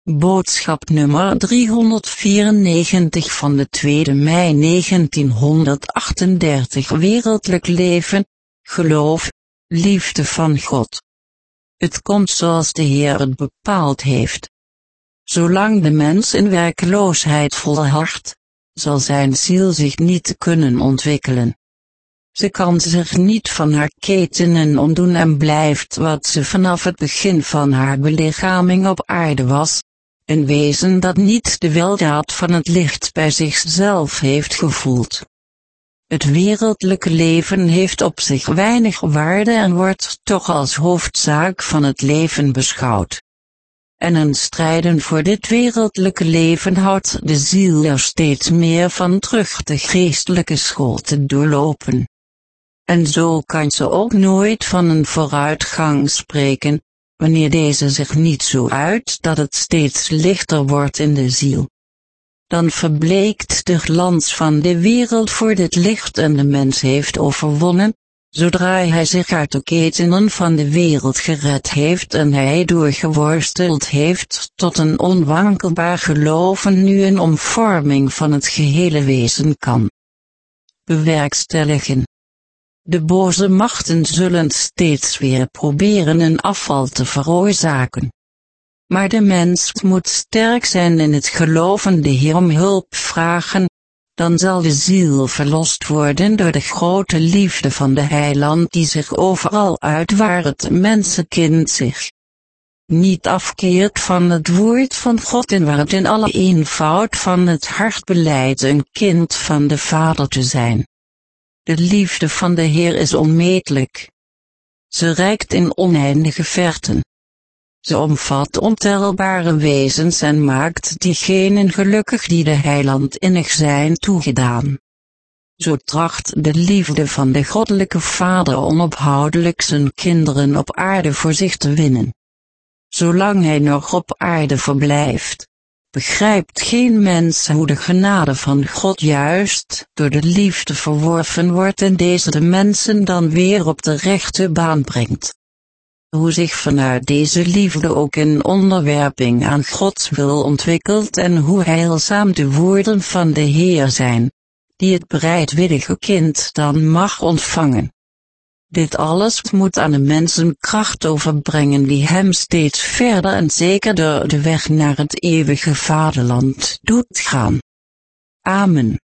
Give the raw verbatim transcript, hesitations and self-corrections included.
Boodschap nummer driehonderdvierennegentig van de tweede mei negentienhonderdachtendertig. Wereldlijk leven, geloof, liefde van God. Het komt zoals de Heer het bepaald heeft. Zolang de mens in werkeloosheid volhardt, zal zijn ziel zich niet kunnen ontwikkelen. Ze kan zich niet van haar ketenen ontdoen en blijft wat ze vanaf het begin van haar belichaming op aarde was, een wezen dat niet de weldaad van het licht bij zichzelf heeft gevoeld. Het wereldlijke leven heeft op zich weinig waarde en wordt toch als hoofdzaak van het leven beschouwd. En een strijden voor dit wereldlijke leven houdt de ziel er steeds meer van terug de geestelijke school te doorlopen. En zo kan ze ook nooit van een vooruitgang spreken, wanneer deze zich niet zo uit dat het steeds lichter wordt in de ziel. Dan verbleekt de glans van de wereld voor dit licht en de mens heeft overwonnen, zodra hij zich uit de ketenen van de wereld gered heeft en hij doorgeworsteld heeft tot een onwankelbaar geloven nu een omvorming van het gehele wezen kan bewerkstelligen. De boze machten zullen steeds weer proberen een afval te veroorzaken. Maar de mens moet sterk zijn in het geloven de Heer om hulp vragen, dan zal de ziel verlost worden door de grote liefde van de Heiland die zich overal uit waar het mensenkind zich niet afkeert van het woord van God en waar het in alle eenvoud van het hart belijdt een kind van de Vader te zijn. De liefde van de Heer is onmetelijk. Ze reikt in oneindige verten. Ze omvat ontelbare wezens en maakt diegenen gelukkig die de Heiland innig zijn toegedaan. Zo tracht de liefde van de goddelijke Vader onophoudelijk zijn kinderen op aarde voor zich te winnen. Zolang hij nog op aarde verblijft, begrijpt geen mens hoe de genade van God juist door de liefde verworven wordt en deze de mensen dan weer op de rechte baan brengt. Hoe zich vanuit deze liefde ook in onderwerping aan Gods wil ontwikkelt en hoe heilzaam de woorden van de Heer zijn, die het bereidwillige kind dan mag ontvangen. Dit alles moet aan de mensen kracht overbrengen die hem steeds verder en zekerder de weg naar het eeuwige vaderland doet gaan. Amen.